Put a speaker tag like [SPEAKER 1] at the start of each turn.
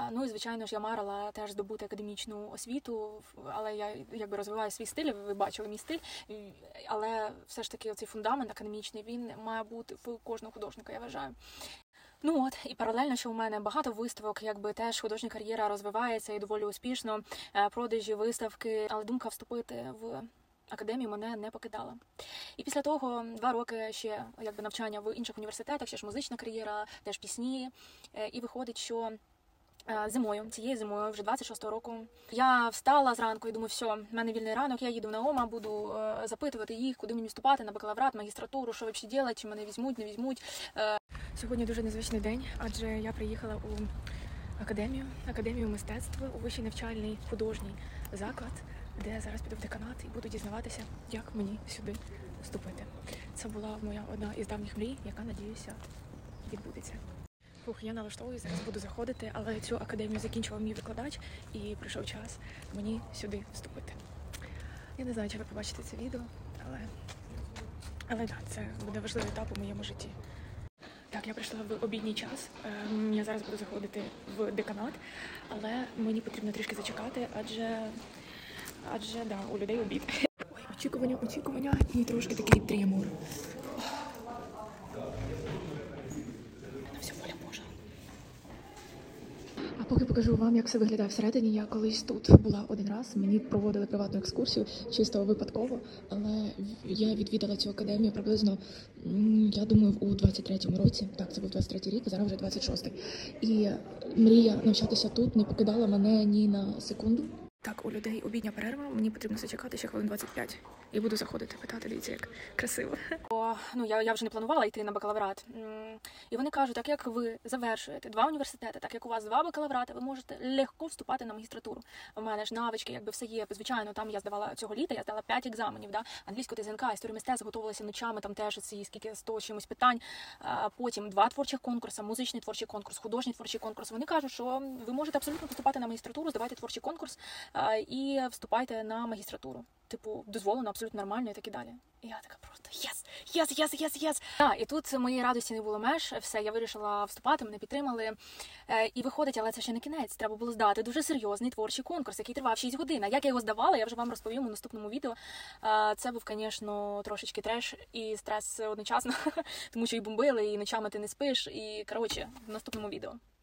[SPEAKER 1] Ну і, звичайно ж, я марила теж здобути академічну освіту, але я якби розвиваю свій стиль, ви бачили мій стиль, але все ж таки цей фундамент академічний, він має бути в кожного художника, я вважаю. Ну от, і паралельно, що у мене багато виставок, якби теж художня кар'єра розвивається і доволі успішно, продажі, виставки, але думка вступити в академію мене не покидала. І після того 2 роки ще якби навчання в інших університетах, ще ж музична кар'єра, теж пісні, і виходить, що цією зимою, вже 26-го року, я встала зранку і думаю, все, в мене вільний ранок, я їду на ОМА, буду запитувати їх, куди мені вступати, на бакалаврат, магістратуру, що взагалі робити, чи мене візьмуть, не візьмуть. Сьогодні дуже незвичний день, адже я приїхала у академію мистецтва, у вищий навчальний художній заклад, де я зараз піду в деканат і буду дізнаватися, як мені сюди вступити. Це була моя одна із давніх мрій, яка, надіюся, відбудеться. Я налаштовую, зараз буду заходити, але цю академію закінчував мій викладач і прийшов час мені сюди вступити. Я не знаю, чи ви побачите це відео, але так, це буде важливий етап у моєму житті. Так, я прийшла в обідній час, я зараз буду заходити в деканат, але мені потрібно трішки зачекати, адже да, у людей обід. Ой, очікування і трошки такий тремор. А поки покажу вам, як все виглядає всередині. Я колись тут була один раз, мені проводили приватну екскурсію, чисто випадково, але я відвідала цю академію приблизно, я думаю, у 23-му році. Так, це був 23-й рік, зараз вже 26-й. І мрія навчатися тут не покидала мене ні на секунду. Так, у людей обідня перерва, мені потрібно зачекати ще хвилин 25. І буду заходити, питати, дивіться, як красиво. Я вже не планувала йти на бакалаврат. І вони кажуть, так як ви завершуєте 2 університети, так як у вас 2 бакалаврати, ви можете легко вступати на магістратуру. У мене ж навички, якби все є. Звичайно, там я здавала цього літа, я здала 5 екзаменів, да? Англійську ТЗНК, історію мистецтва, готувалася ночами, там теж ці скільки 100 чимось питань. Потім 2 творчих конкурси, музичний творчий конкурс, художній творчий конкурс. Вони кажуть, що ви можете абсолютно поступати на магістратуру, здавайте творчий конкурс і вступайте на магістратуру. Типу, дозволено, абсолютно нормально і так і далі. І я така просто єс! І тут моєї радості не було меж, все, я вирішила вступати, мене підтримали. І виходить, але це ще не кінець, треба було здати дуже серйозний творчий конкурс, який тривав 6 годин. А як я його здавала, я вже вам розповім у наступному відео. Це був, звісно, трошечки треш і стрес одночасно, тому що і бомбили, і ночами ти не спиш, і, коротше, в наступному відео.